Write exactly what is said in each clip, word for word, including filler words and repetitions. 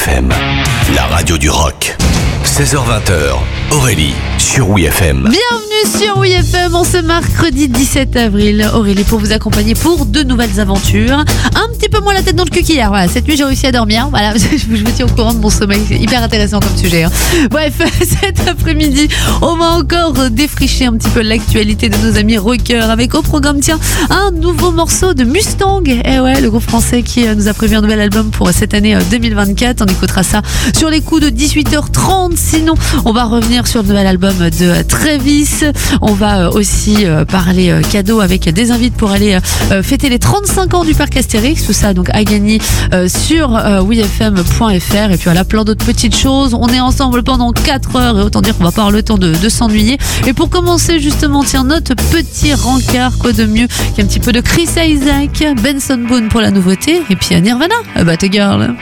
F M, la radio du rock. seize heures vingt, Aurélie sur Oui F M. Bienvenue sur Oui F M, en ce mercredi dix-sept avril. Aurélie pour vous accompagner pour de nouvelles aventures. Un petit peu moins la tête dans le cul qu'hier. Voilà, cette nuit j'ai réussi à dormir. Voilà, je me tiens au courant de mon sommeil. C'est hyper intéressant comme sujet. Hein. Bref, cet après-midi, on va encore défricher un petit peu l'actualité de nos amis rockers avec au programme, tiens, un nouveau morceau de Mustang. Et ouais, le groupe français qui nous a prévu un nouvel album pour cette année deux mille vingt-quatre. On écoutera ça sur les coups de dix-huit heures trente. Sinon, on va revenir sur le nouvel album de Travis. On va aussi parler cadeau avec des invités pour aller fêter les trente-cinq ans du parc Astérix. Tout ça donc à gagner sur oui f m point f r. Et puis voilà, plein d'autres petites choses. On est ensemble pendant quatre heures et autant dire qu'on va pas avoir le temps de, de s'ennuyer. Et pour commencer justement, tiens, notre petit rencard, quoi de mieux qu'un petit peu de Chris Isaac, Benson Boone pour la nouveauté et puis Nirvana, Bad Girl.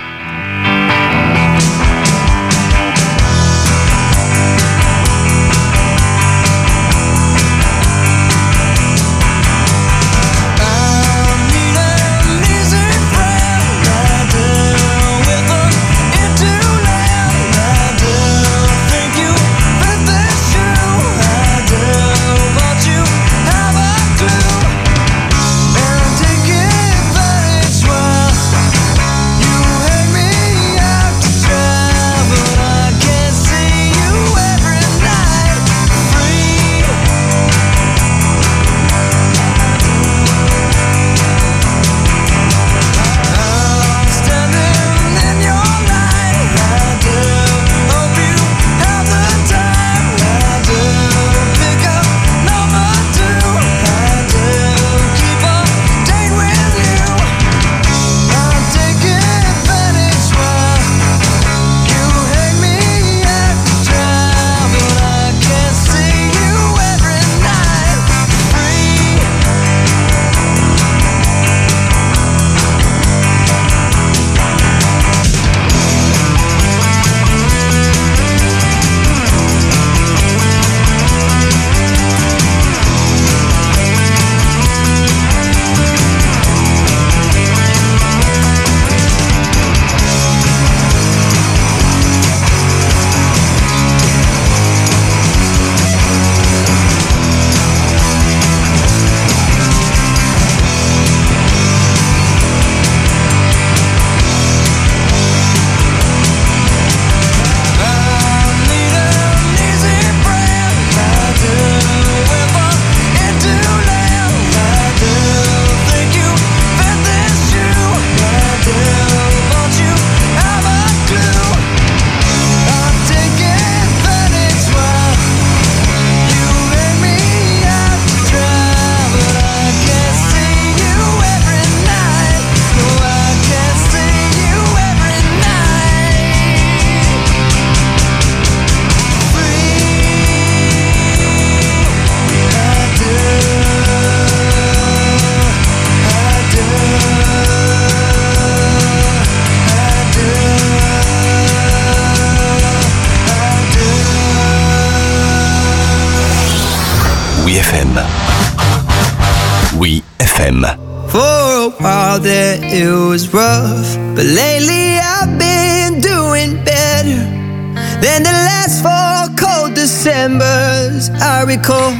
Oui F M. For a while there it was rough, but lately I've been doing better than the last four cold Decembers I recall.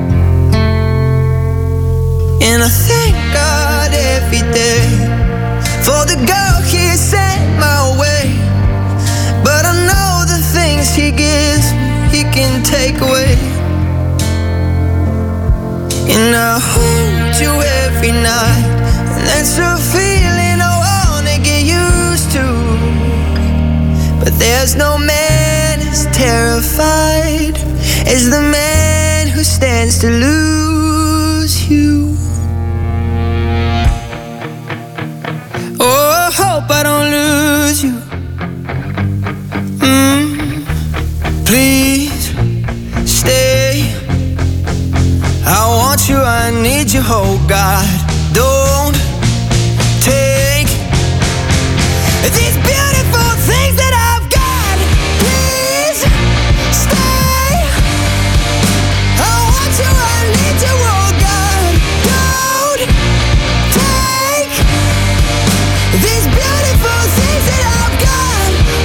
And I thank God every day for the girl He sent my way. But I know the things He gives me, He can take away. And I hold you every night, and that's a feeling I wanna get used to. But there's no man as terrified as the man who stands to lose you. Oh, I hope I don't lose you. Mm, please stay. I want you, I need you, oh God. Don't take these beautiful things that I've got. Please stay. I want you, I need you, oh God. Don't take these beautiful things that I've got.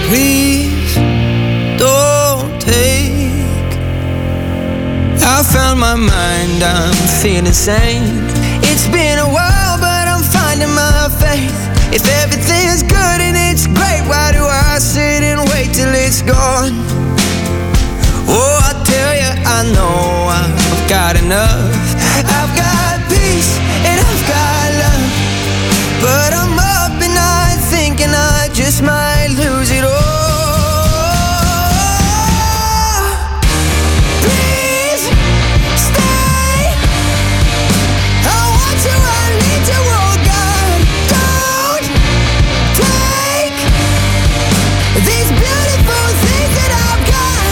Please don't take. I found my mind, I'm feeling sane. It's been a while, but I'm finding my faith. If everything's good and it's great, why do I sit and wait till it's gone? Oh, I tell you, I know I've got enough. I've got peace and I've got love, but I'm up at night thinking I just might lose it all. Please stay. I want you, I need you, oh God. Don't take these beautiful things that I've got.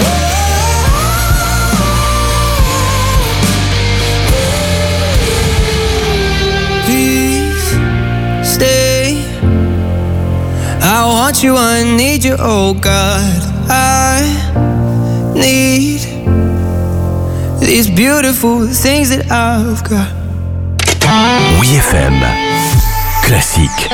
Please stay. I want you, I need you, oh God. I need these beautiful things that I've got. Oui F M, classique.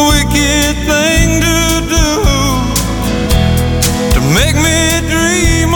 Make me dream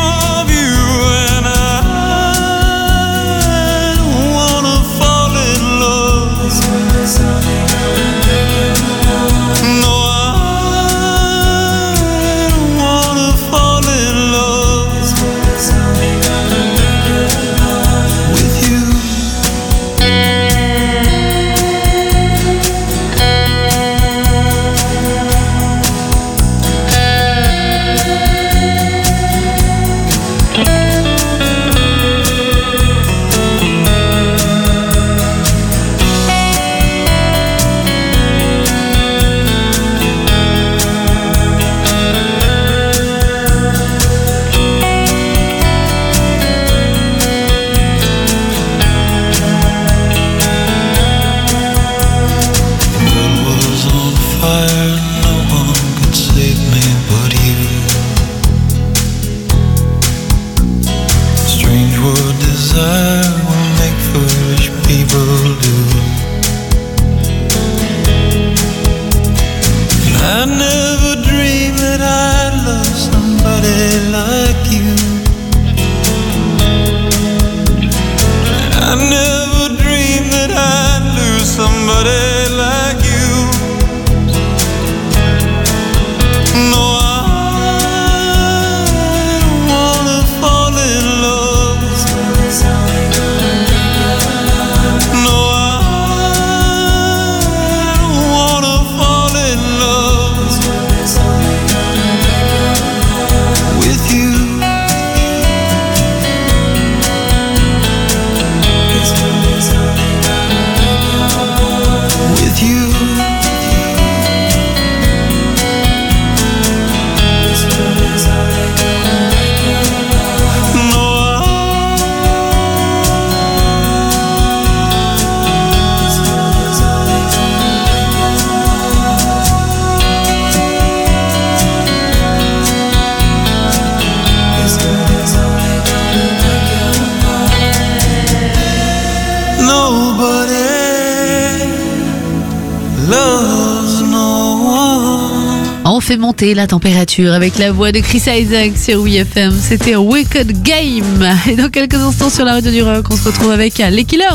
fait monter la température avec la voix de Chris Isaak sur W F M. C'était Wicked Game. Et dans quelques instants sur la radio du rock, on se retrouve avec les Killers.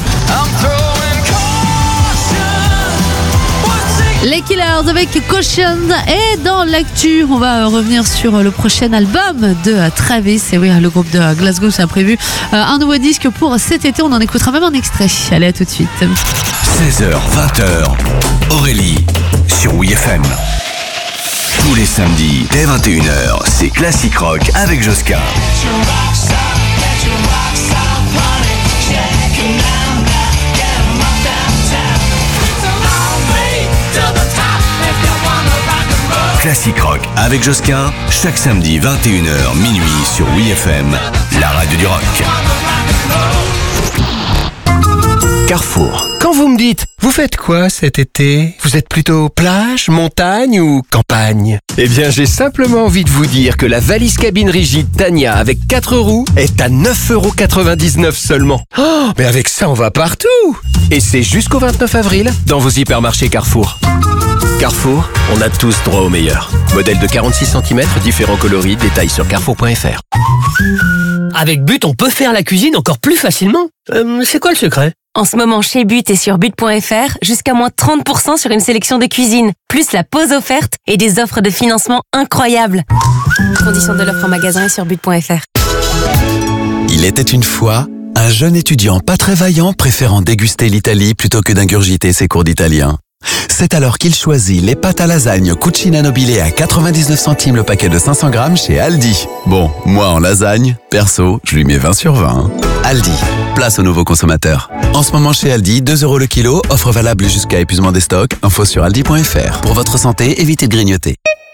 Les Killers avec Caution. Et dans l'actu, on va revenir sur le prochain album de Travis. Et oui, le groupe de Glasgow, ça a prévu un nouveau disque pour cet été. On en écoutera même un extrait. Allez, à tout de suite. seize heures, vingt heures, Aurélie sur W F M. Tous les samedis, dès vingt et une heures, c'est Classic Rock avec Josquin. Classic Rock avec Josquin, chaque samedi vingt et une heures minuit sur W F M, la radio du rock. Carrefour. Quand vous me dites, vous faites quoi cet été? Vous êtes plutôt plage, montagne ou campagne? Eh bien, j'ai simplement envie de vous dire que la valise cabine rigide Tania avec quatre roues est à neuf euros quatre-vingt-dix-neuf seulement. Oh, mais avec ça, on va partout! Et c'est jusqu'au vingt-neuf avril dans vos hypermarchés Carrefour. Carrefour, on a tous droit au meilleur. Modèle de quarante-six centimètres, différents coloris, détails sur carrefour point f r. Avec But, on peut faire la cuisine encore plus facilement. Euh, c'est quoi le secret? En ce moment, chez But et sur but point f r, jusqu'à moins trente pour cent sur une sélection de cuisine, plus la pause offerte et des offres de financement incroyables. Conditions de l'offre en magasin et sur but point f r. Il était une fois un jeune étudiant pas très vaillant préférant déguster l'Italie plutôt que d'ingurgiter ses cours d'italien. C'est alors qu'il choisit les pâtes à lasagne Cucina Nobile à quatre-vingt-dix-neuf centimes le paquet de cinq cents grammes chez Aldi. Bon, moi en lasagne, perso, je lui mets vingt sur vingt. Aldi, place aux nouveaux consommateurs. En ce moment chez Aldi, deux euros le kilo, offre valable jusqu'à épuisement des stocks. Info sur aldi point f r. Pour votre santé, évitez de grignoter.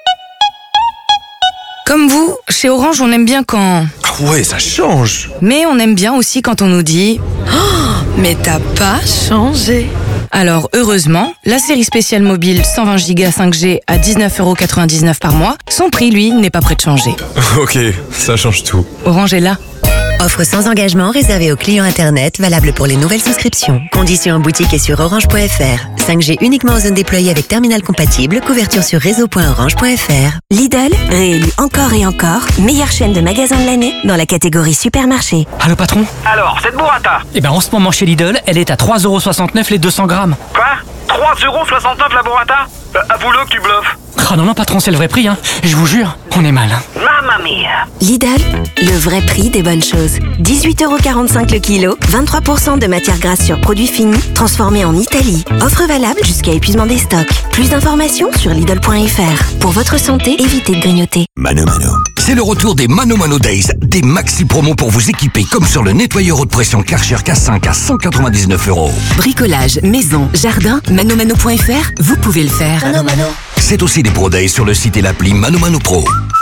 Comme vous, chez Orange, on aime bien quand... Ah ouais, ça change! Mais on aime bien aussi quand on nous dit oh, mais t'as pas changé. Alors, heureusement, la série spéciale mobile cent vingt giga cinq G à dix-neuf euros quatre-vingt-dix-neuf par mois, son prix, lui, n'est pas prêt de changer. Ok, ça change tout. Orange est là. Offre sans engagement réservée aux clients Internet, valable pour les nouvelles souscriptions. Conditions en boutique et sur orange point f r. cinq G uniquement en zone déployée avec terminal compatible. Couverture sur réseau point orange point f r. Lidl, réélu encore et encore, meilleure chaîne de magasins de l'année dans la catégorie supermarché. Allô patron? Alors, cette burrata? Eh ben en ce moment chez Lidl, elle est à trois euros soixante-neuf les deux cents grammes. Quoi? trois euros soixante-neuf la burrata? euh, Avoue-le que tu bluffes. Ah non non patron, c'est le vrai prix hein. Je vous jure, on est mal. Mamma mia. Lidl, le vrai prix des bonnes choses. dix-huit euros quarante-cinq le kilo, vingt-trois pour cent de matière grasse sur produits finis, transformés en Italie. Offre valable jusqu'à épuisement des stocks. Plus d'informations sur lidl point f r. Pour votre santé, évitez de grignoter. Mano Mano. C'est le retour des Mano Mano Days, des maxi promos pour vous équiper, comme sur le nettoyeur haute pression Karcher K cinq à cent quatre-vingt-dix-neuf euros. Bricolage, maison, jardin, mano mano point f r, vous pouvez le faire. Mano Mano. C'est aussi des Pro Days sur le site et l'appli Mano Mano Pro.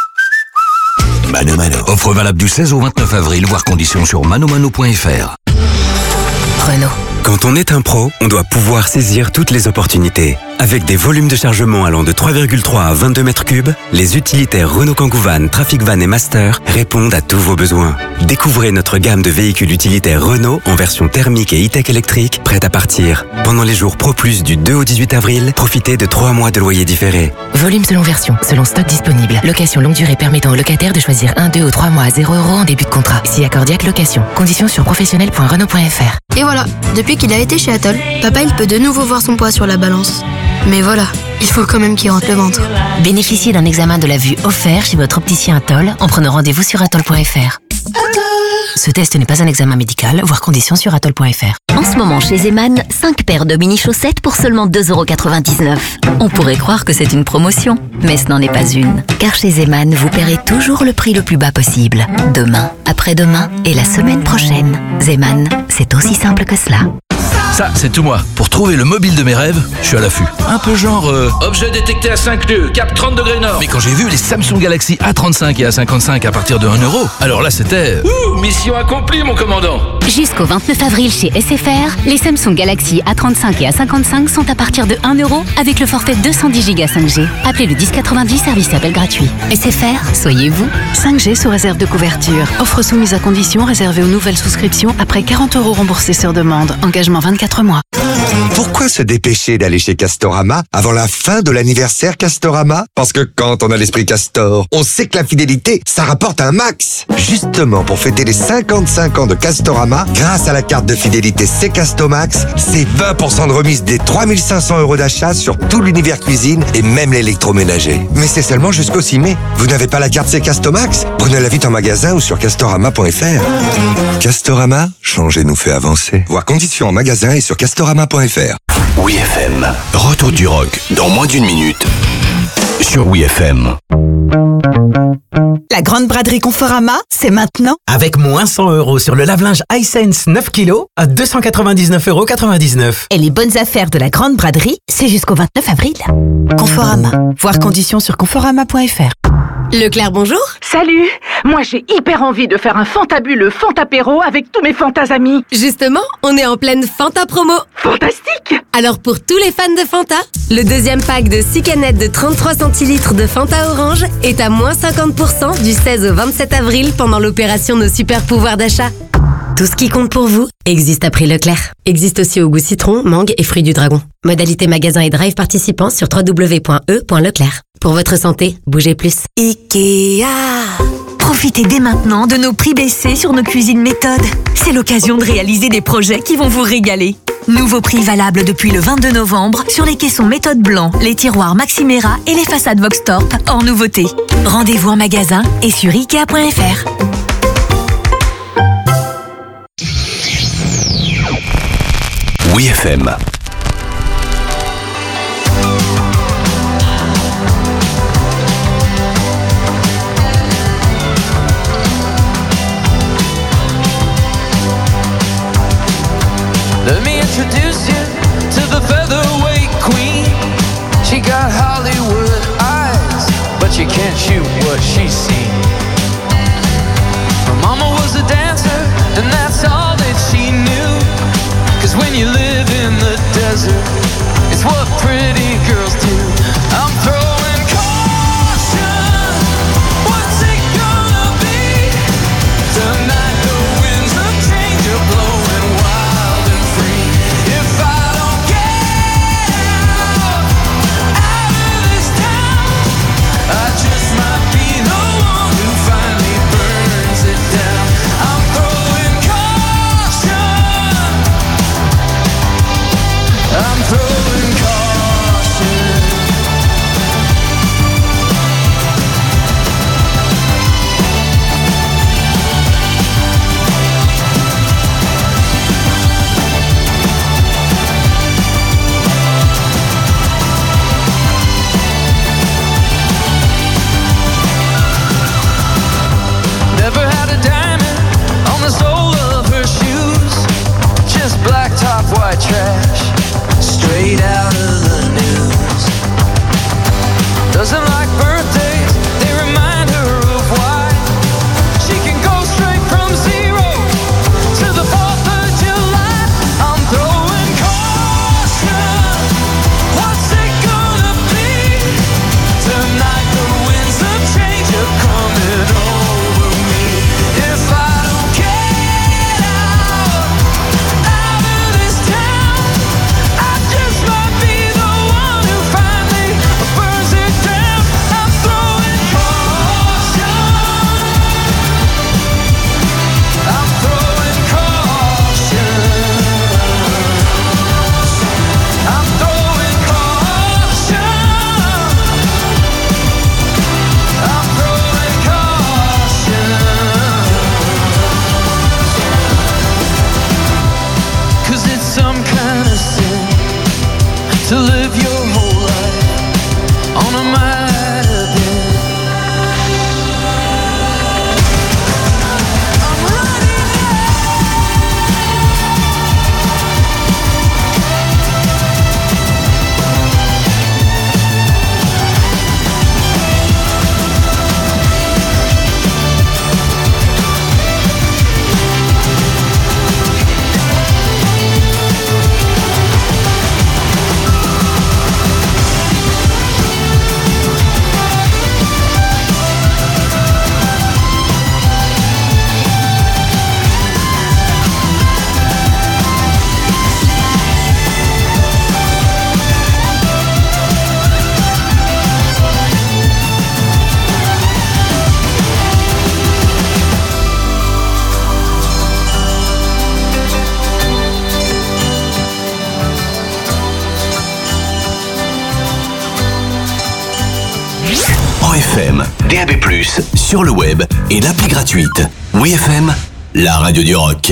Mano Mano. Offre valable du seize au vingt-neuf avril, voire conditions sur mano mano point f r. Renault. Quand on est un pro, on doit pouvoir saisir toutes les opportunités. Avec des volumes de chargement allant de trois virgule trois à vingt-deux mètres cubes, les utilitaires Renault Kangoo Van, Trafic Van et Master répondent à tous vos besoins. Découvrez notre gamme de véhicules utilitaires Renault en version thermique et e-tech électrique, prête à partir. Pendant les jours Pro Plus du deux au dix-huit avril, profitez de trois mois de loyer différé. Volume selon version, selon stock disponible. Location longue durée permettant aux locataires de choisir un, deux ou trois mois à zéro euros en début de contrat. Si accordiaque location. Conditions sur professionnel point renault point f r. Et voilà, depuis qu'il a été chez Atoll, papa il peut de nouveau voir son poids sur la balance. Mais voilà, il faut quand même qu'il rentre le ventre. Bénéficiez d'un examen de la vue offert chez votre opticien Atoll en prenant rendez-vous sur atoll point f r. Ce test n'est pas un examen médical, voire conditions sur atoll point f r. En ce moment, chez Zeman, cinq paires de mini-chaussettes pour seulement deux euros quatre-vingt-dix-neuf. On pourrait croire que c'est une promotion, mais ce n'en est pas une. Car chez Zeman, vous paierez toujours le prix le plus bas possible. Demain, après-demain et la semaine prochaine. Zeman, c'est aussi simple que cela. Ça, c'est tout moi. Pour trouver le mobile de mes rêves, je suis à l'affût. Un peu genre... Euh... Objet détecté à cinq lieues, cap trente degrés nord. Mais quand j'ai vu les Samsung Galaxy A trente-cinq et A cinquante-cinq à partir de un euro, alors là c'était... Ouh, mission accomplie mon commandant. Jusqu'au vingt-neuf avril chez S F R, les Samsung Galaxy A trente-cinq et A cinquante-cinq sont à partir de un euro avec le forfait deux cent dix giga cinq G. Appelez le dix quatre-vingt-dix, service appel gratuit. S F R, soyez vous. cinq G sous réserve de couverture. Offre soumise à condition réservée aux nouvelles souscriptions après quarante euros remboursés sur demande. Engagement vingt-quatre mois. Pourquoi se dépêcher d'aller chez Castorama avant la fin de l'anniversaire Castorama? Parce que quand on a l'esprit Castor, on sait que la fidélité, ça rapporte un max. Justement, pour fêter les cinquante-cinq ans de Castorama, grâce à la carte de fidélité C Castomax, c'est vingt pour cent de remise des trois mille cinq cents euros d'achat sur tout l'univers cuisine et même l'électroménager. Mais c'est seulement jusqu'au six mai. Vous n'avez pas la carte C Castomax? Prenez-la vite en magasin ou sur castorama point f r. Castorama, changer nous fait avancer. Voir conditions en magasin et sur castorama point f r. Oui F M. Retour du rock dans moins d'une minute sur Oui F M. La grande braderie Conforama, c'est maintenant. Avec moins cent euros sur le lave-linge Hisense neuf kilos à deux cent quatre-vingt-dix-neuf euros quatre-vingt-dix-neuf. Et les bonnes affaires de la grande braderie, c'est jusqu'au vingt-neuf avril. Conforama. Voir conditions sur conforama point f r. Leclerc, bonjour. Salut. Moi, j'ai hyper envie de faire un fantabuleux Fantapéro avec tous mes Fantas amis. Justement, on est en pleine Fanta promo. Fantastique. Alors pour tous les fans de Fanta, le deuxième pack de six canettes de trente-trois centilitres de Fanta Orange est à moins cinquante pour cent du seize au vingt-sept avril pendant l'opération Nos Super Pouvoirs d'achat. Tout ce qui compte pour vous existe à prix Leclerc. Existe aussi au goût citron, mangue et fruits du dragon. Modalité magasin et drive participants sur w w w point e point leclerc. Pour votre santé, bougez plus. Ikea. Profitez dès maintenant de nos prix baissés sur nos cuisines méthodes. C'est l'occasion de réaliser des projets qui vont vous régaler. Nouveau prix valable depuis le vingt-deux novembre sur les caissons méthode blanc, les tiroirs Maximera et les façades Voxtorp hors nouveauté. Rendez-vous en magasin et sur ikea point f r. Oui F M. Let me introduce you to the featherweight queen. She got Hollywood eyes, but you can't shoot what she's seen. Her mama was a dancer, and that's all that she knew. Cause when you live in the desert, it's what pretty girls do. I'm throwing caution. What's it gonna be? Tonight the winds of change are blowing wild and free. If I don't get out, out of this town, I just might be the one who finally burns it down. I'm throwing caution. I'm throwing caution. plus, sur le web et l'appli gratuite. Oui F M, la radio du rock.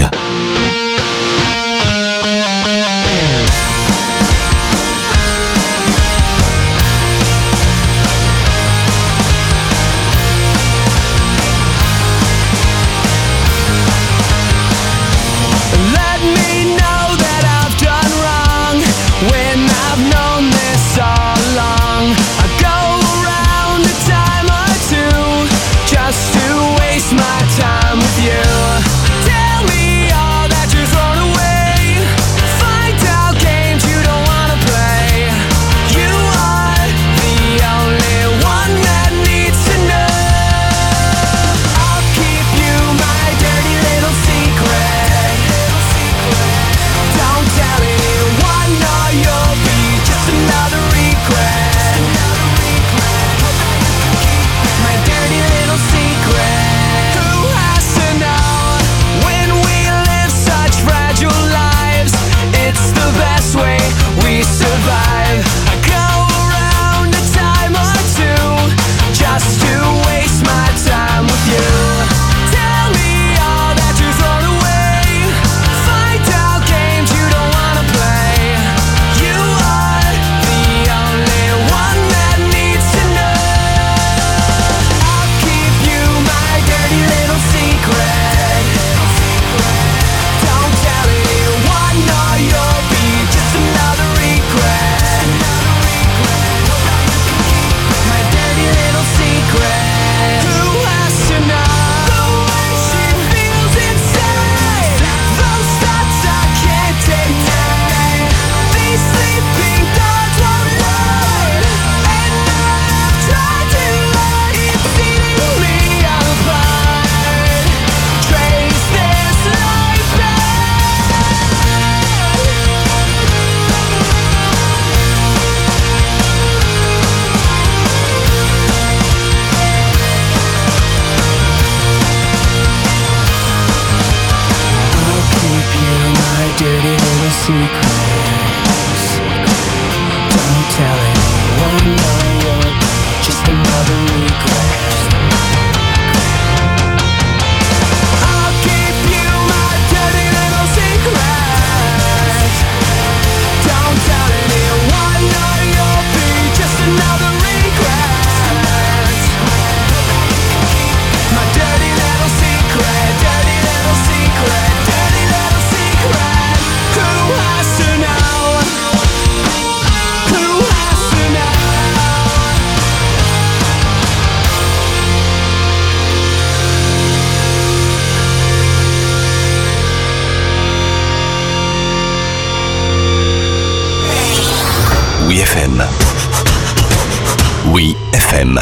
Oui F M.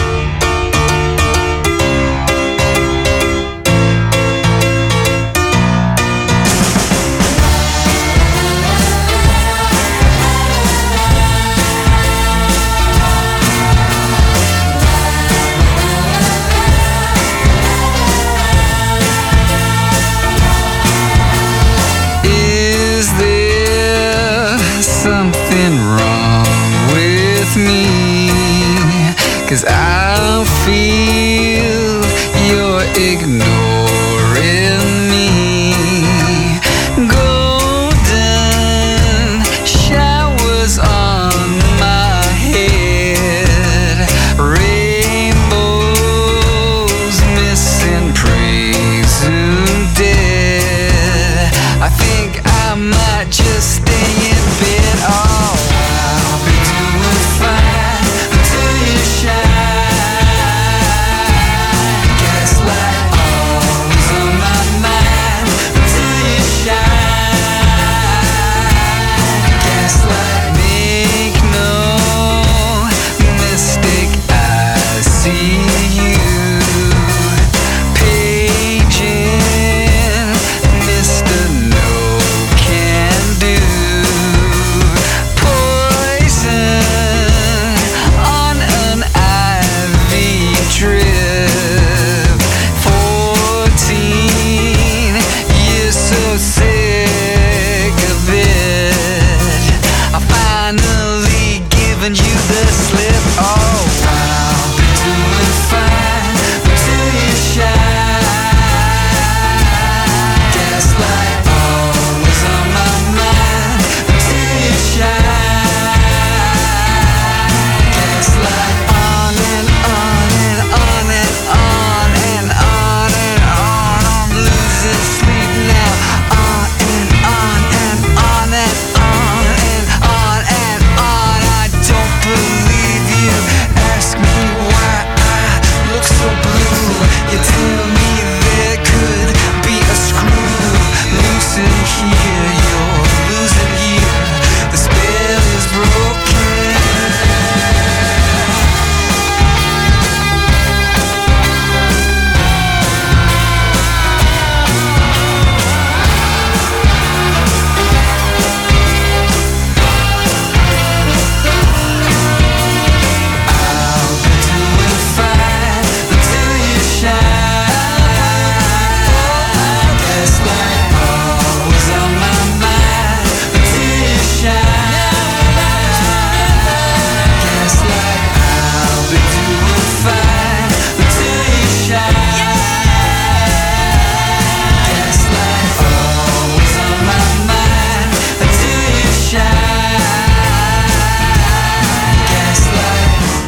Is there something wrong with me? 'Cause I feel you're ignoring me. Golden showers on my head, rainbows missing, presumed dead. I think I might just stay in bed. Oh, I'll be doing fine until you shine.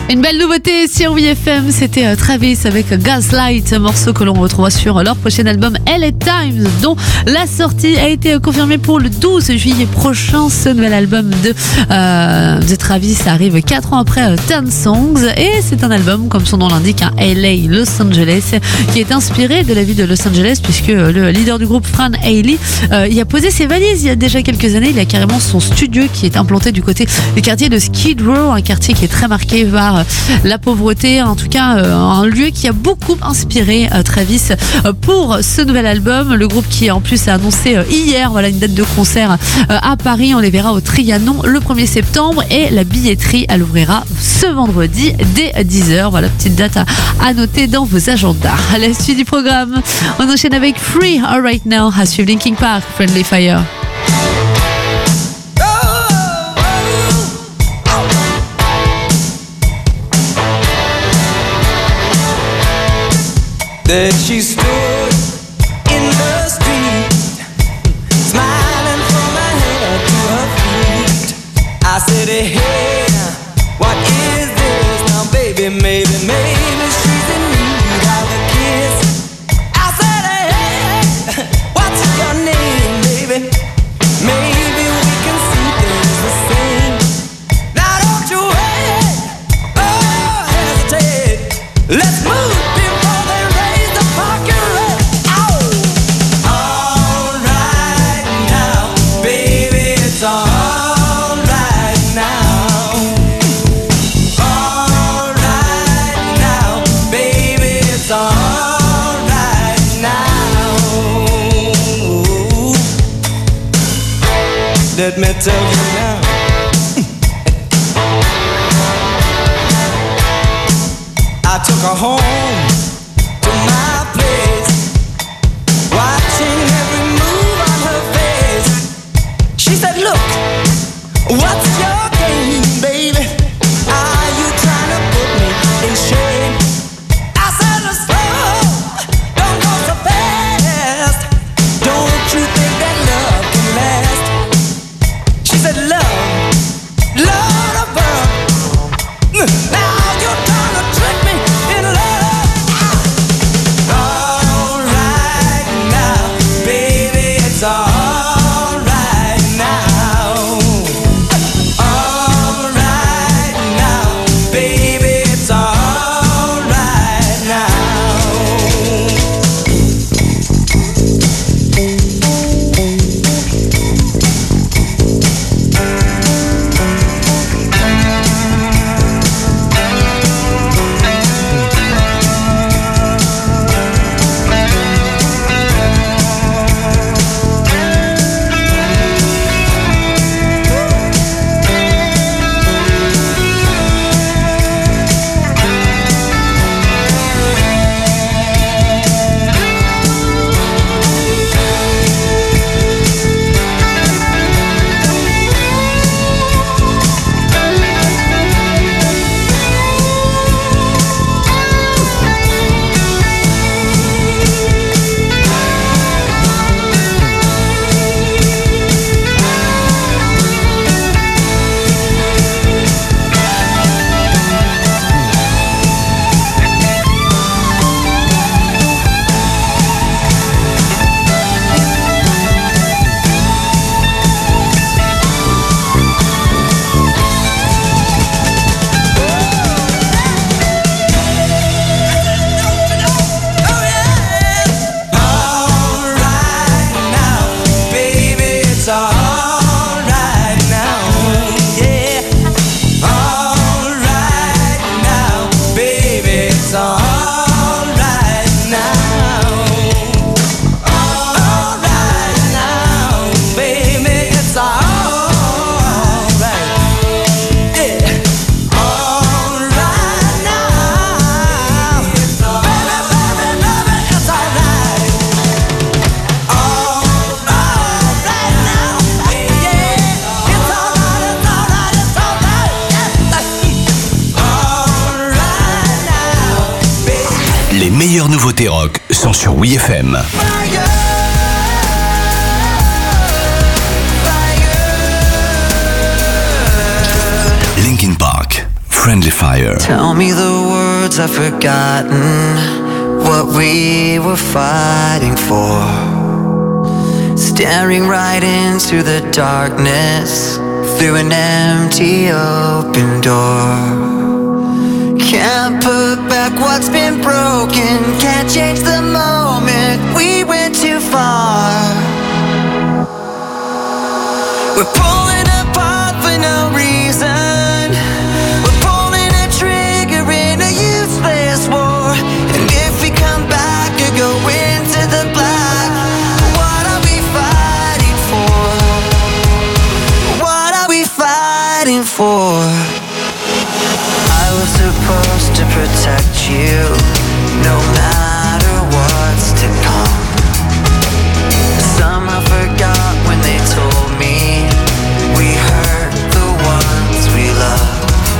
Une belle nouveauté sur W F M, c'était Travis avec Gaslight, morceau que l'on retrouvera sur leur prochain album L A Times, dont la sortie a été confirmée pour le douze juillet prochain. Ce nouvel album de, euh, de Travis arrive quatre ans après euh, Ten Songs, et c'est un album, comme son nom l'indique, un L A Los Angeles, qui est inspiré de la ville de Los Angeles, puisque le leader du groupe, Fran Haley, euh, y a posé ses valises il y a déjà quelques années. Il a carrément son studio qui est implanté du côté du quartier de Skid Row, un quartier qui est très marqué par la pauvreté, en tout cas euh, un lieu qui a beaucoup inspiré euh, Travis euh, pour ce nouvel album. Le groupe qui en plus a annoncé euh, hier voilà, une date de concert euh, à Paris. On les verra au Trianon le premier septembre, et la billetterie elle ouvrira ce vendredi dès dix heures. Voilà, petite date à, à noter dans vos agendas. À la suite du programme, on enchaîne avec Free All Right Now, à suivre Linkin Park, Friendly Fire. Then she stood in the street, smiling from her head to her feet. I said, hey, what is this now, baby? Maybe, maybe she's in need of a kiss. I said, hey, what's your name, baby? Maybe we can see things the same. Now don't you wait, oh, hesitate. Let's move. Let me tell you now. I took her home to my place, watching every move on her face. She said, look, what's your game, baby? Are you trying to put me in shame? I said, slow, don't go so fast. Don't you think that love can last? She said, love, love of her. Now you're trying to trick me in love. All right now, baby, it's all right now. All right now, baby, it's all right now. Les meilleures nouveautés rock sont sur W F M. Linkin Park, Friendly Fire. Tell me the words I've forgotten, what we were fighting for. Staring right into the darkness, through an empty open door. Can't put back what's been broken, can't change the moment, we went too far. We're pulling apart for no reason, we're pulling a trigger in a useless war. And if we come back or go into the black, what are we fighting for? What are we fighting for? I was supposed to protect you, no matter what's to come. Somehow forgot when they told me we hurt the ones we love.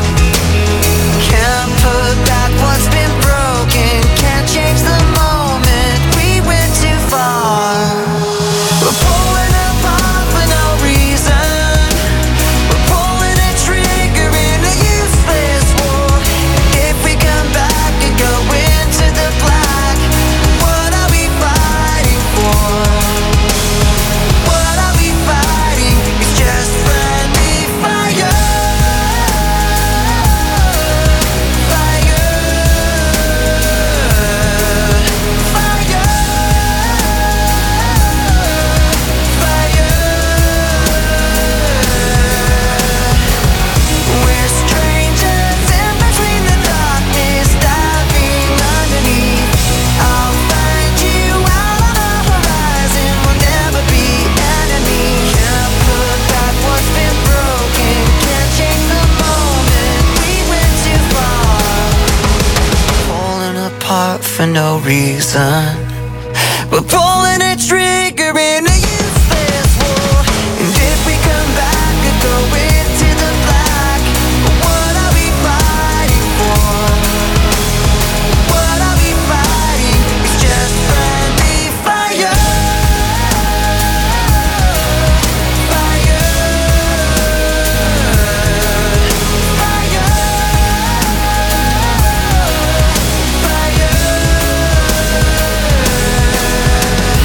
Can't put back what's been broken, can't change the moment, we went too far. We're pulling apart for no reason, we're pulling a trigger in a useless war. If we come back and go into the black, what are we fighting for? What are we fighting? It's just friendly fire. Fire. Fire. Fire. We're strangers in between the darkness, diving underneath. I'll find you out on the horizon, we'll never be enemies. Can't put back what's been broken, can't change the moment, we went too far. Pulling apart for no reason, we're pulling a trigger in a useless war. And if we come back and go into the black, what are we fighting for? What are we fighting? It's just friendly fire. Fire. Fire. Fire.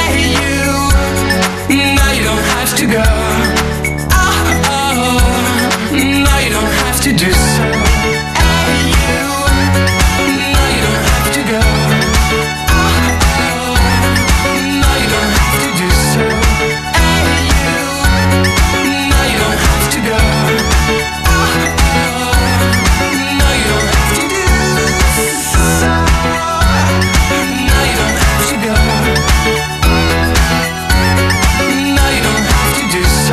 Hey you, now you don't have to go. Oh, oh, now you don't have to do so. Hey you, now you don't have to go. Oh, oh, now you don't have to do so. Hey you, now you don't have to go. Oh, oh, now you don't have to do so. Now you don't have to go. Now you don't have to do so.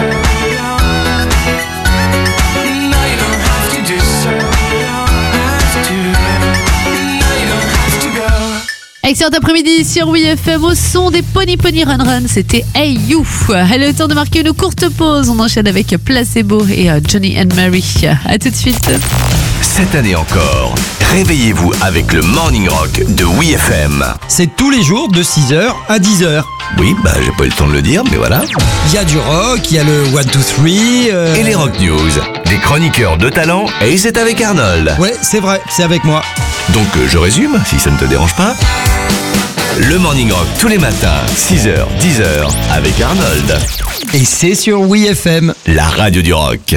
Now you don't have to do so. Have to. Now you don't have to go. Excellent après-midi sur W F M au son des Pony Pony Run Run, c'était Hey You. Elle est le temps de marquer une courte pause, on enchaîne avec Placebo et euh, Johnny and Mary. A tout de suite. Cette année encore, réveillez-vous avec le Morning Rock de W F M. C'est tous les jours de six heures à dix heures. Oui, bah j'ai pas eu le temps de le dire, mais voilà. Il y a du rock, il y a le one, two, three... Euh... Et les Rock News, des chroniqueurs de talent, et c'est avec Arnold. Ouais, c'est vrai, c'est avec moi. Donc euh, je résume, si ça ne te dérange pas. Le Morning Rock tous les matins, six heures, dix heures, avec Arnold. Et c'est sur W F M, la radio du rock.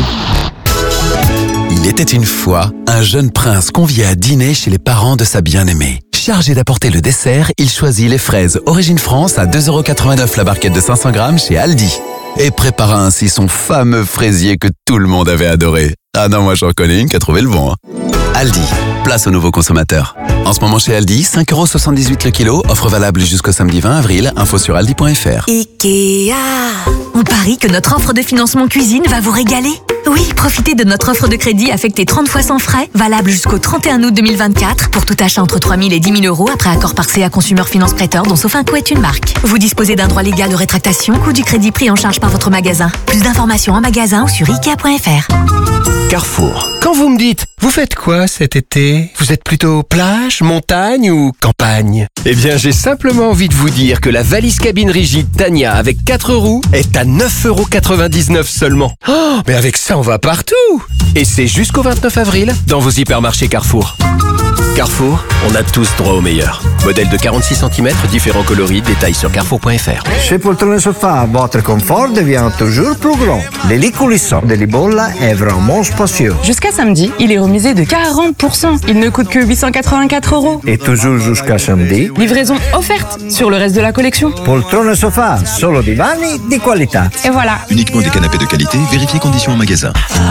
Il était une fois un jeune prince convié à dîner chez les parents de sa bien-aimée. Chargé d'apporter le dessert, il choisit les fraises Origine France à deux euros quatre-vingt-neuf la barquette de cinq cents grammes chez Aldi. Et prépara ainsi son fameux fraisier que tout le monde avait adoré. Ah non, moi j'en connais une qui a trouvé le bon. Hein. Aldi, place aux nouveaux consommateurs. En ce moment chez Aldi, cinq euros soixante-dix-huit le kilo, offre valable jusqu'au samedi vingt avril, info sur aldi point f r. Ikea. On parie que notre offre de financement cuisine va vous régaler. Oui, profitez de notre offre de crédit affectée trente fois sans frais, valable jusqu'au trente et un août deux mille vingt-quatre, pour tout achat entre trois mille et dix mille euros après accord par C A Consumer Finance Prêteur, dont Sofinco est une marque. Vous disposez d'un droit légal de rétractation, coût du crédit pris en charge par votre magasin. Plus d'informations en magasin ou sur ikea point f r. Carrefour. Quand vous me dites, vous faites quoi cet été? Vous êtes plutôt plage, montagne ou campagne? Eh bien, j'ai simplement envie de vous dire que la valise cabine rigide Tania avec quatre roues est à neuf euros quatre-vingt-dix-neuf seulement. Oh, mais avec ça, on va partout! Et c'est jusqu'au vingt-neuf avril dans vos hypermarchés Carrefour. Carrefour, on a tous droit au meilleur. Modèle de quarante-six centimètres, différents coloris, détails sur carrefour point f r. Chez Poltrone Sofa, votre confort devient toujours plus grand. Le lit coulissant de Libolla est vraiment spacieux. Jusqu'à samedi, il est remisé de quarante pour cent. Il ne coûte que huit cent quatre-vingt-quatre euros. Et toujours jusqu'à samedi, livraison offerte sur le reste de la collection. Poltrone Sofa, solo divani di qualità. Et voilà. Uniquement des canapés de qualité, vérifiez conditions en magasin.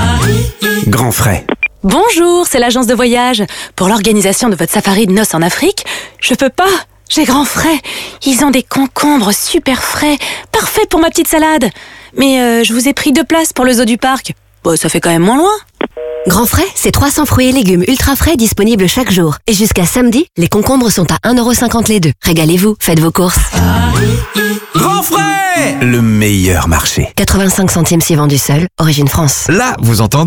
Grand frais. Bonjour, c'est l'agence de voyage. Pour l'organisation de votre safari de noces en Afrique, je peux pas. J'ai grand frais. Ils ont des concombres super frais, parfaits pour ma petite salade. Mais euh, je vous ai pris deux places pour le zoo du parc. Bon, ça fait quand même moins loin. Grand frais, c'est trois cents fruits et légumes ultra frais disponibles chaque jour. Et jusqu'à samedi, les concombres sont à un euro cinquante les deux. Régalez-vous, faites vos courses. Grand frais, le meilleur marché. quatre-vingt-cinq centimes si vendu seul, Origine France. Là, vous entendez ?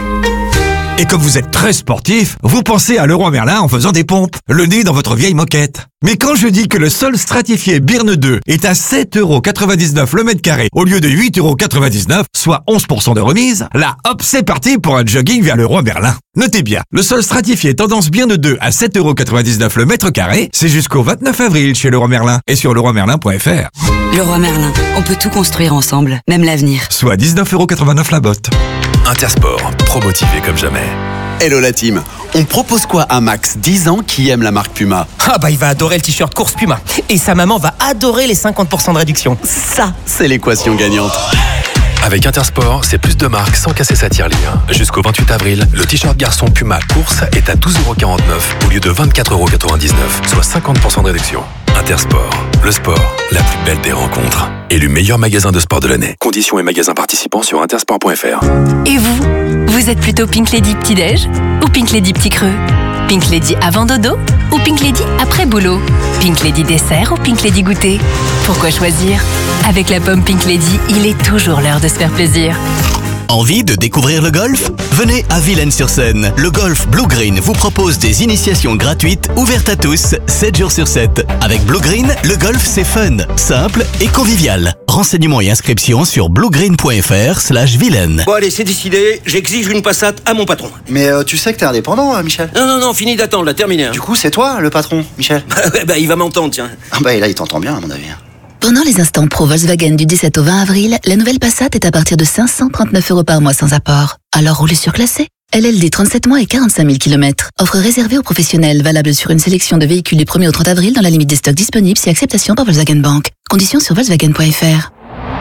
Et comme vous êtes très sportif, vous pensez à Leroy Merlin en faisant des pompes, le nez dans votre vieille moquette. Mais quand je dis que le sol stratifié Birne deux est à sept euros quatre-vingt-dix-neuf le mètre carré au lieu de huit euros quatre-vingt-dix-neuf, soit onze pour cent de remise, là, hop, c'est parti pour un jogging vers Leroy Merlin. Notez bien, le sol stratifié tendance Birne deux à sept euros quatre-vingt-dix-neuf le mètre carré, c'est jusqu'au vingt-neuf avril chez Leroy Merlin et sur leroy merlin point f r. Leroy Merlin, on peut tout construire ensemble, même l'avenir. Soit dix-neuf euros quatre-vingt-neuf la botte. Intersport, pro-motivé comme jamais. Hello la team, on propose quoi à Max, dix ans, qui aime la marque Puma? Ah bah il va adorer le t-shirt course Puma. Et sa maman va adorer les cinquante pour cent de réduction. Ça, c'est l'équation gagnante. Avec Intersport, c'est plus de marques sans casser sa tirelire. Jusqu'au vingt-huit avril, le t-shirt garçon Puma course est à douze euros quarante-neuf au lieu de vingt-quatre euros quatre-vingt-dix-neuf, soit cinquante pour cent de réduction. Intersport, le sport, la plus belle des rencontres. Élu meilleur magasin de sport de l'année. Conditions et magasins participants sur intersport point f r. Et vous, vous êtes plutôt Pink Lady petit-déj ou Pink Lady petit creux? Pink Lady avant dodo ou Pink Lady après boulot? Pink Lady dessert ou Pink Lady goûter? Pourquoi choisir? Avec la pomme Pink Lady, il est toujours l'heure de se faire plaisir. Envie de découvrir le golf? Venez à Villaines-sur-Seine. Le golf Blue Green vous propose des initiations gratuites ouvertes à tous, sept jours sur sept. Avec Blue Green, le golf c'est fun, simple et convivial. Renseignements et inscriptions sur bluegreen.fr slash Villaines. Bon allez, c'est décidé, j'exige une Passat à mon patron. Mais euh, tu sais que t'es indépendant, hein, Michel? Non, non, non, fini d'attendre, là, terminé. Hein. Du coup, c'est toi, le patron, Michel? Bah, ouais, bah il va m'entendre, tiens. Ah bah et là, il t'entend bien, à mon avis. Pendant les instants pro Volkswagen du dix-sept au vingt avril, la nouvelle Passat est à partir de cinq cent trente-neuf euros par mois sans apport. Alors roulez surclassé. L L D trente-sept mois et quarante-cinq mille kilomètres. Offre réservée aux professionnels, valable sur une sélection de véhicules du premier au trente avril dans la limite des stocks disponibles si acceptation par Volkswagen Bank. Conditions sur volkswagen point f r.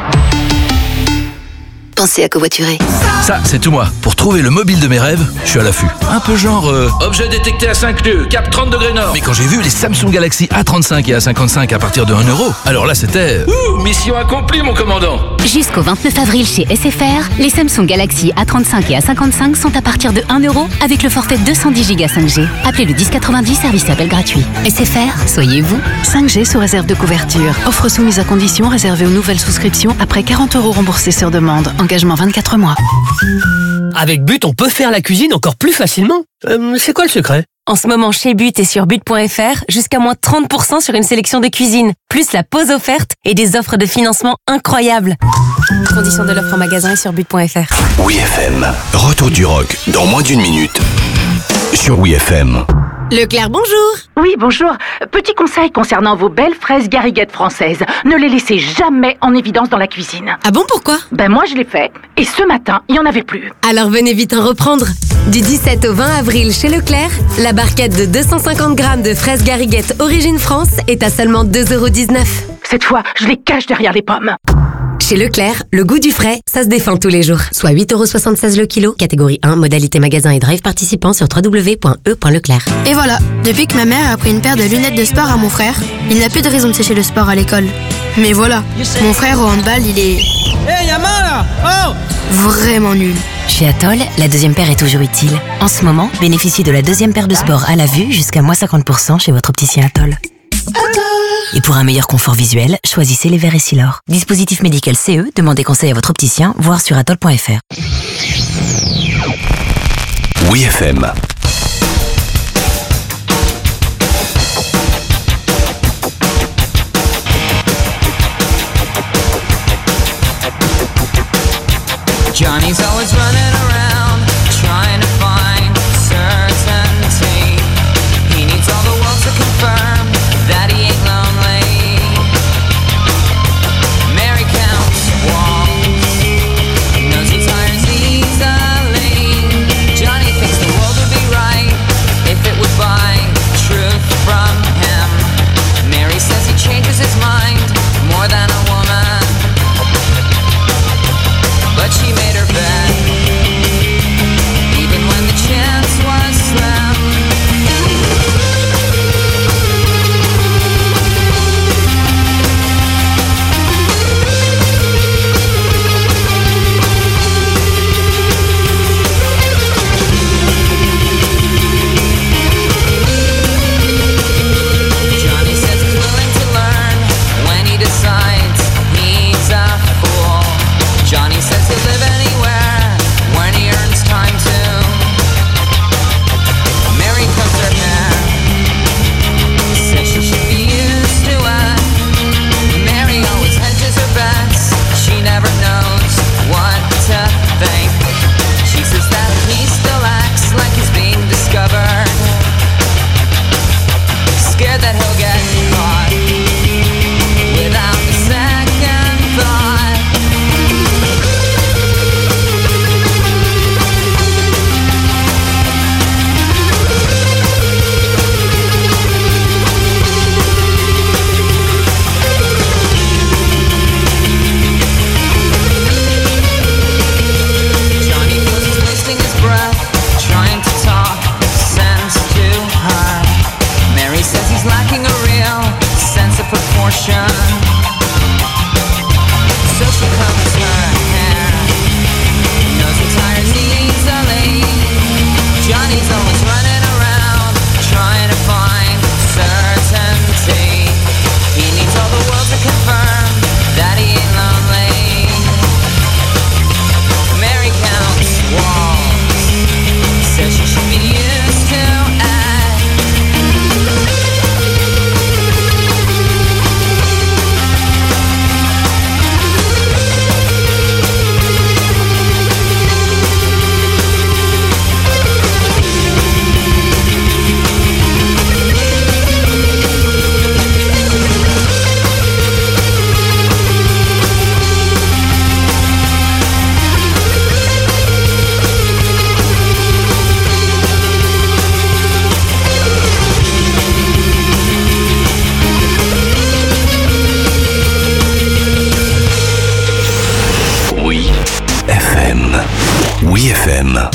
Pensez à covoiturer. Ça, c'est tout moi. Pour trouver le mobile de mes rêves, je suis à l'affût. Un peu genre... Euh... Objet détecté à cinq nœuds, cap trente degrés nord. Mais quand j'ai vu les Samsung Galaxy A trente-cinq et A cinquante-cinq à partir de un euro, alors là c'était... Ouh, mission accomplie mon commandant. Jusqu'au vingt-neuf avril chez S F R, les Samsung Galaxy A trente-cinq et A cinquante-cinq sont à partir de un euro avec le forfait deux cent dix giga cinq G. Appelez le dix quatre-vingt-dix, service appel gratuit. S F R, soyez vous. cinq G sous réserve de couverture. Offre soumise à condition réservée aux nouvelles souscriptions après quarante euros remboursés sur demande. Engagement vingt-quatre mois. Avec But, on peut faire la cuisine encore plus facilement. Euh, c'est quoi le secret? En ce moment, chez But et sur but point f r, jusqu'à moins trente pour cent sur une sélection de cuisine, plus la pause offerte et des offres de financement incroyables. Conditions de l'offre en magasin et sur but point f r. Oui F M. Retour du rock dans moins d'une minute sur Oui F M. Leclerc, bonjour. Oui, bonjour. Petit conseil concernant vos belles fraises gariguettes françaises. Ne les laissez jamais en évidence dans la cuisine. Ah bon, pourquoi? Ben moi, je l'ai fait. Et ce matin, il n'y en avait plus. Alors venez vite en reprendre. Du dix-sept au vingt avril chez Leclerc, la barquette de deux cent cinquante grammes de fraises gariguettes Origine France est à seulement deux euros dix-neuf. Cette fois, je les cache derrière les pommes. Chez Leclerc, le goût du frais, ça se défend tous les jours. Soit huit euros soixante-seize le kilo, catégorie un, modalité magasin et drive participant sur w w w point e point leclerc. Et voilà, depuis que ma mère a pris une paire de lunettes de sport à mon frère, il n'a plus de raison de sécher le sport à l'école. Mais voilà, mon frère au handball, il est... Hé, y'a main là! Oh! Vraiment nul. Chez Atoll, la deuxième paire est toujours utile. En ce moment, bénéficiez de la deuxième paire de sport à la vue jusqu'à moins cinquante pour cent chez votre opticien Atoll. Et pour un meilleur confort visuel, choisissez les verres Essilor. Dispositif médical C E, demandez conseil à votre opticien, voire sur atoll point f r. Oui F M. Johnny's always running around, trying to find certainty. He needs all the world to confirm that he ain't lonely. Mary counts walls, knows he tires easily. Johnny thinks the world would be right if it would buy truth from him. Mary says he changes his mind more than a woman, but she made her bed. M.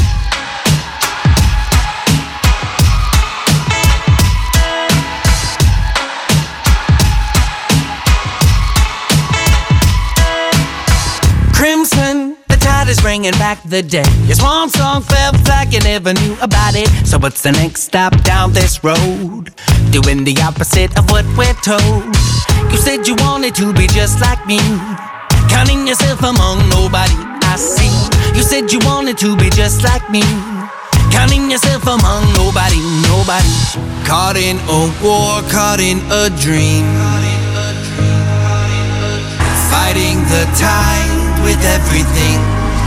Crimson, the tide is bringing back the day. Your swan song felt like you never knew about it. So what's the next stop down this road? Doing the opposite of what we're told. You said you wanted to be just like me, counting yourself among nobody. I see. You said you wanted to be just like me, counting yourself among nobody, nobody. Caught in a war, caught in a dream, fighting the tide with everything.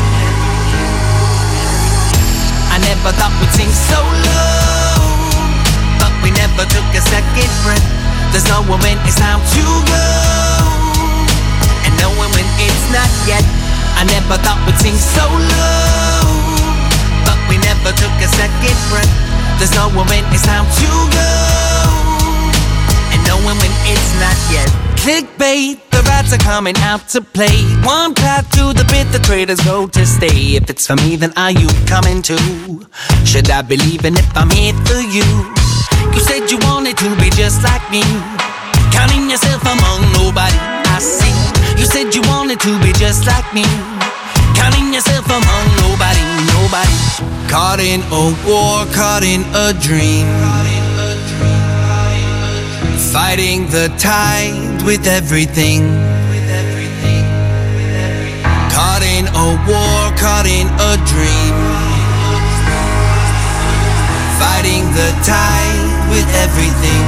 I never thought we'd sing so low, but we never took a second breath. There's no one when it's time to go, and no one when it's not yet. I never thought we'd sing so low, but we never took a second breath. There's no one when it's time to go, and no one when it's not yet. Clickbait, the rats are coming out to play. One path to the pit, the traitors go to stay. If it's for me, then are you coming too? Should I be leaving if I'm here for you? You said you wanted to be just like me, counting yourself among nobody. I see. You said you wanted to be just like me, counting yourself among nobody, nobody. Caught in a war, caught in a dream, fighting the tide with everything. Caught in a war, caught in a dream, fighting the tide with everything.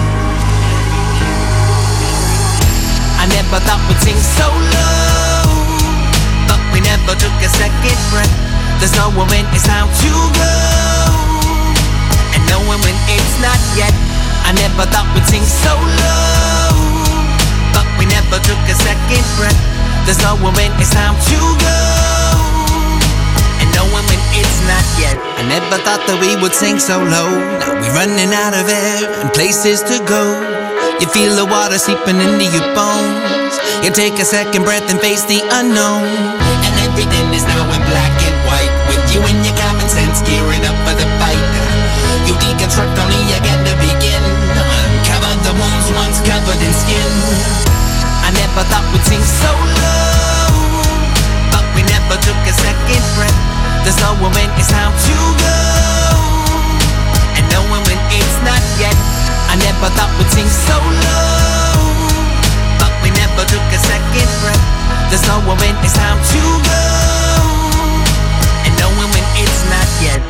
I never thought we'd sing so low, but we never took a second breath. There's no one when it's time to go, and no one when it's not yet. I never thought we'd sing so low, but we never took a second breath. There's no one when it's time to go, and no one when it's not yet. I never thought that we would sing so low. Now we're running out of air and places to go. You feel the water seeping into your bones. You take a second breath and face the unknown. And everything is now in black and white, with you and your common sense gearing up for the fight. You deconstruct only again to begin, uncover the wounds once covered in skin. I never thought we'd sing so low, but we never took a second breath. There's no one when it's time to go, and no one when it's not yet. I never thought we'd sing so low, but we never took a second breath. There's no one when it's time to go, and no one when it's not yet.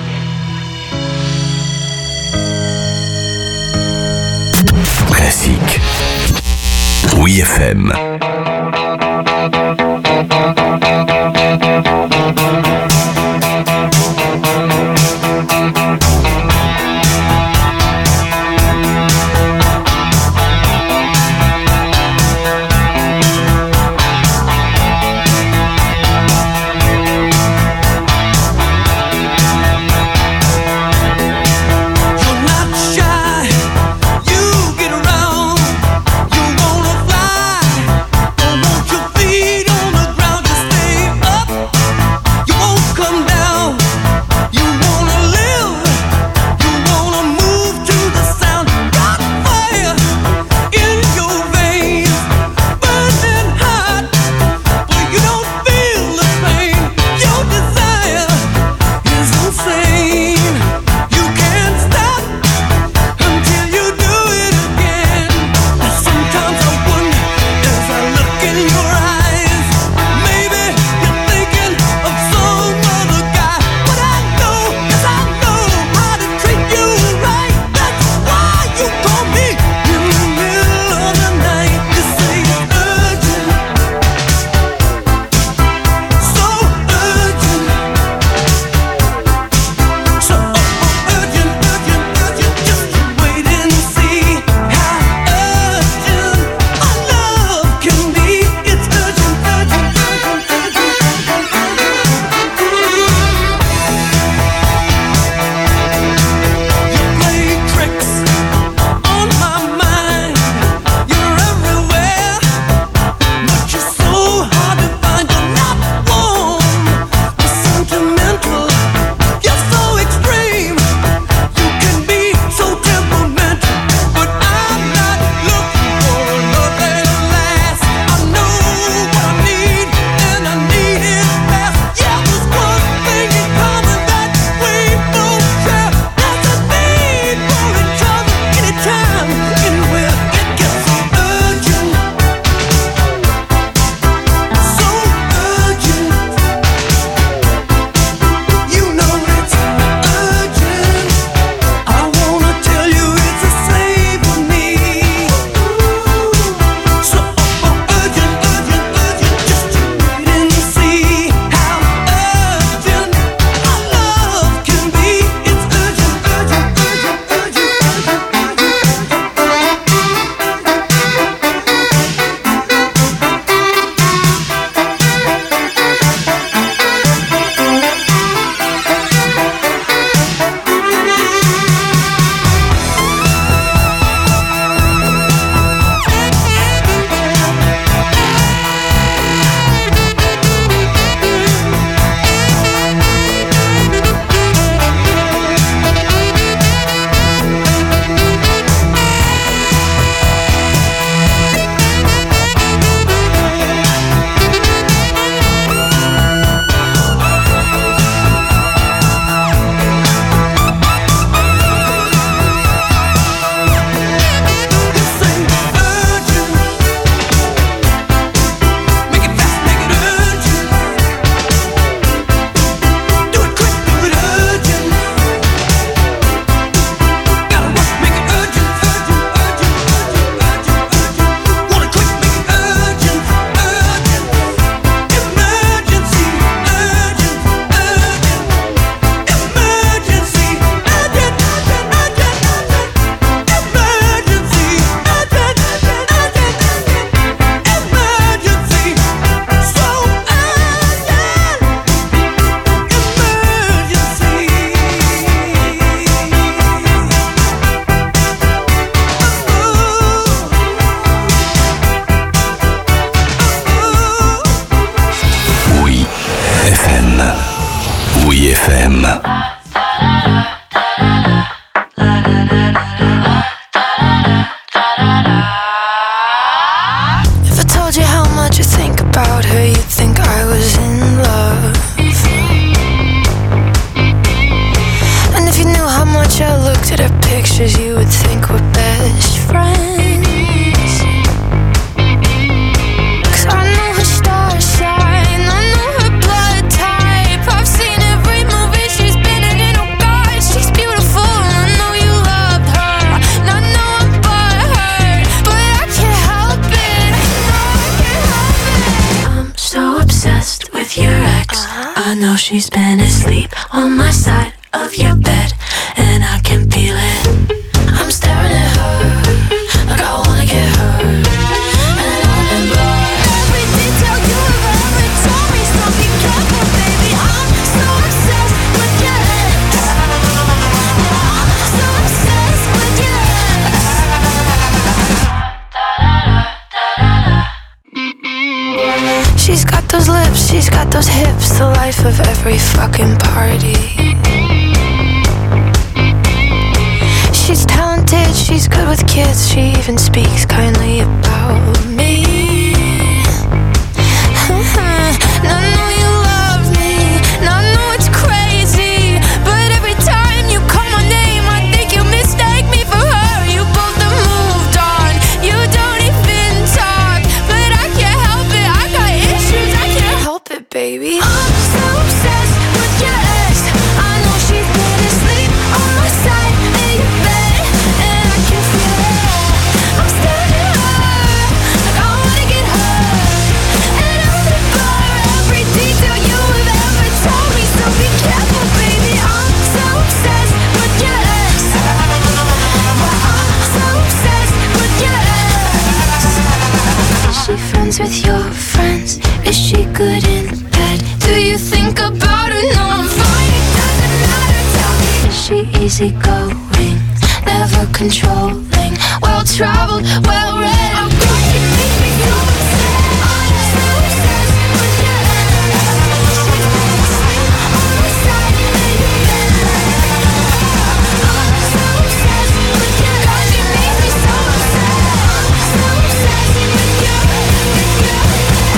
Classique. Oui F M. Fly, or won't you feed on the ground? Just stay up. F M. If I told you how much I think about her, you'd think I was in love. And if you knew how much I looked at her pictures, you would think we're best friends. 'Cause I know her star sign, I know her blood type. I've seen every movie she's been in, and oh God, she's beautiful. And I know you loved her, and I know I'm butthurt, but I can't help it. No, I can't help it. I'm so obsessed with your ex. I know she's been asleep on my side of your bed, and I can feel it. I'm staring at her like I wanna get hurt, and I remember every detail you have ever told me. So be careful, baby. I'm so obsessed with your ex. I'm so obsessed with your ex. She's got those lips, she's got those hips, the life of every fucking party. She's talented, she's good with kids, she even speaks kindly about me. And I know you love me, and I know it's crazy, but every time you call my name, I think you mistake me for her. You both have moved on, you don't even talk, but I can't help it, I got issues, I can't help it, baby. I'm so obsessed with your ex. I know she's been asleep on my side of your bed, and I can feel it. I'm staring at her like I wanna get hurt, and I remember every detail you have ever told me. So be careful, baby. I'm so obsessed with your ex. I'm so obsessed with your ex. Is she friends with your friends? Is she good in bed? Do you think about her? No, I'm fine, it doesn't matter. Tell me, is she easygoing, never controlling, well-traveled, well-read? Oh God, you make me so upset. I'm so obsessed with your ex. She's been asleep on my side of your bed. I'm so obsessed with your ex. God, you make me so upset. I'm so obsessed with your with your ex.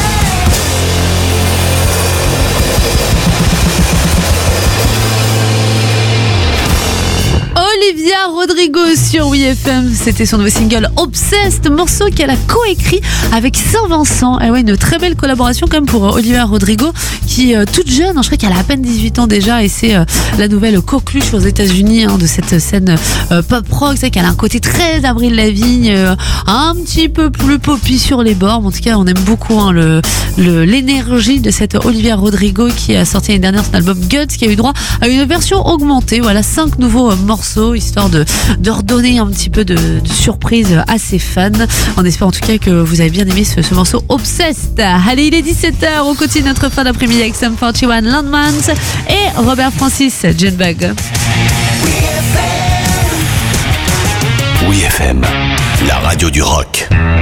Olivia Rodrigo sur W F M, c'était son nouveau single Obsessed, morceau qu'elle a coécrit avec Saint-Vincent. Et ouais, une très belle collaboration quand même pour Olivia Rodrigo, qui est toute jeune, hein, je crois qu'elle a à peine dix-huit ans déjà, et c'est euh, la nouvelle coqueluche aux États-Unis hein, de cette scène euh, pop rock. C'est qu'elle a un côté très Avril Lavigne, euh, un petit peu plus poppy sur les bords. Mais en tout cas, on aime beaucoup hein, le, le, l'énergie de cette Olivia Rodrigo qui a sorti l'année dernière son album Guts, qui a eu droit à une version augmentée. Voilà, cinq nouveaux euh, morceaux, histoire de, de redonner un petit peu de, de surprise à ses fans. On espère en tout cas que vous avez bien aimé ce, ce morceau Obsessed. Allez, il est dix-sept heures, on continue notre fin d'après-midi avec Sum quarante et un Landmans et Robert Francis, Junebug. W F M, la radio du rock.